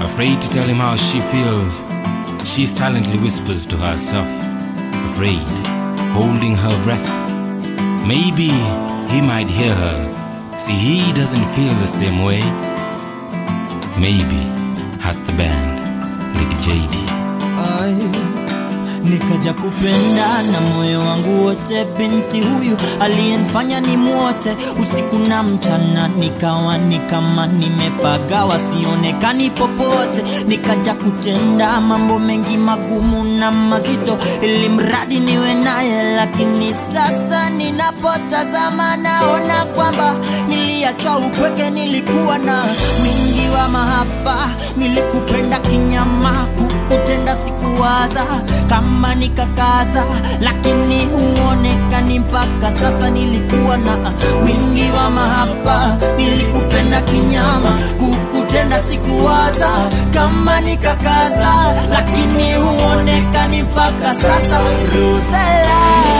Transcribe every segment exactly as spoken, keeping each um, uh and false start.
Afraid to tell him how she feels, she silently whispers to herself, afraid, holding her breath. Maybe he might hear her. See, he doesn't feel the same way. Maybe at the band, Lady J D. Aye. Nikaja kupenda na moyo wangu wote binti huyu aliyenifanya ni mwote usiku na mchana, nikawa ni kama nimepagawa sionekani popote. Nikaja kutenda mambo mengi magumu na mazito ili mradi niwe naye, lakini sasa ninapotazama naona kwamba niliacha upweke. Nilikuwa na wingi wa mahaba, nilikupenda kinyama, kukutenda sikuwaza kama nikakaza, lakini huonekani mpaka sasa. Nilikuwa na wingi wa mahaba, nilikupenda kinyama, kukutenda sikuwaza kama nikakaza, lakini huonekani mpaka sasa. Rosella,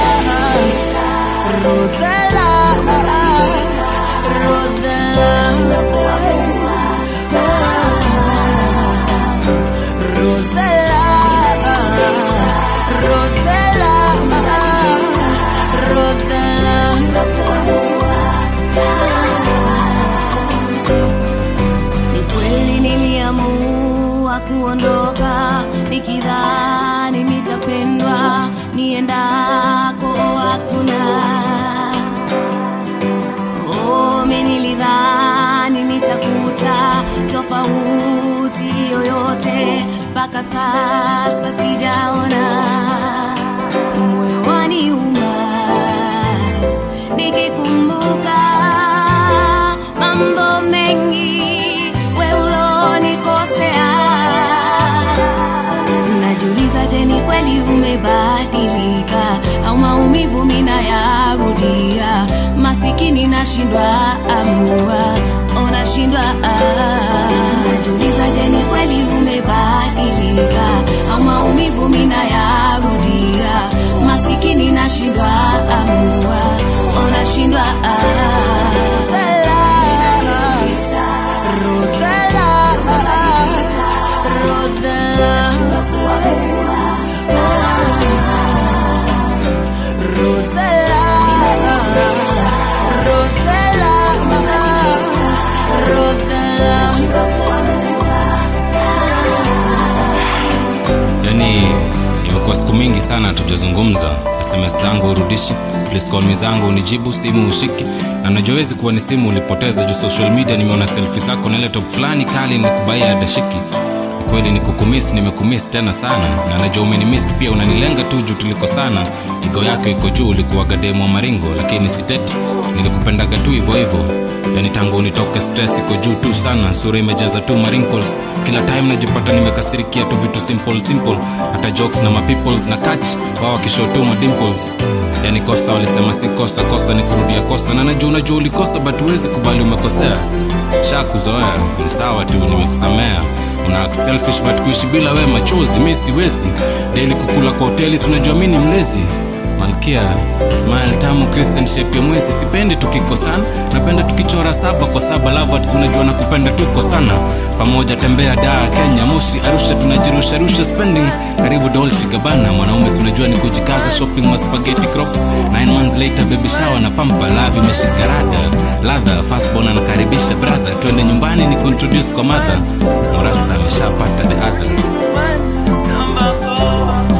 Rosella, Rosella, Rosella, Rosella, ni kweli niliamua kuondoka nikidhani nitapendwa niendako hakuna. Oh, mimi nilidhani nitakuta tofauti yoyote, mpaka sasa sijaona. Moyo waniuma nikikumbuka mambo mengi wewe ulonikosea. Najiuliza, je, ni kweli umebadilika au maumivu mina yarudia? Masikini nashindwa amua, ona shindwa. Najiuliza, je, ni kweli umebadilika au maumivu mina yarudia? Masikini nashindwa amua, ona shindwa. Rosella, Rosella, Rosella, Yani imekuwa siku mingi sana tutazungumza. S M S zangu urudishi, please call me zangu unijibu, simu ushiki. Na najowezi kuwa ni simu ulipoteza juu social media nimeona selfie zako na ile top fulani kali nikubaya adashiki. Kweli nikukumiss, nimekumiss tena sana. Na najua umenimiss pia, unanilenga tu juu tuliko sana. Ego yako iko juu, ulikuwa gademu wa maringo, lakini siteti, nilikupendaga tu hivyo hivyo. Yani tangu unitoke stress iko juu tu sana. Sura imejaza tu wrinkles, kila time najipata nimekasirikia tu vitu simple simple. Hata jokes na ma peoples na catch wao kishow tu ma dimples. Yani kosa walisema si kosa, kosa ni kurudia kosa. Na najua unajua ulikosa but huwezi kubali umekosea. Shakuzoea, ni sawa tu, nimekusamea. Una act selfish but kuishi bila wewe machozi mimi siwezi. Daily kukula kwa hoteli unajua mimi ni mlezi. Malkia, smile tamu Christian shape ya mwezi. Sipendi tukikosana, napenda tukichora saba kwa saba. Love at tunajua nakupenda tuko sana. Pamoja tembea Dar, Kenya, Moshi, Arusha, tunajirusha rusha spending. Karibu Dolce Gabbana, mwanaume unajua ni kujikaza shopping ma spaghetti crop. Nine months later baby shower na pampa, love imeshika rada. Ladha, fast born anakaribisha brother. Twende nyumbani ni introduce kwa mother. Morasta ameshapata the other. Number four.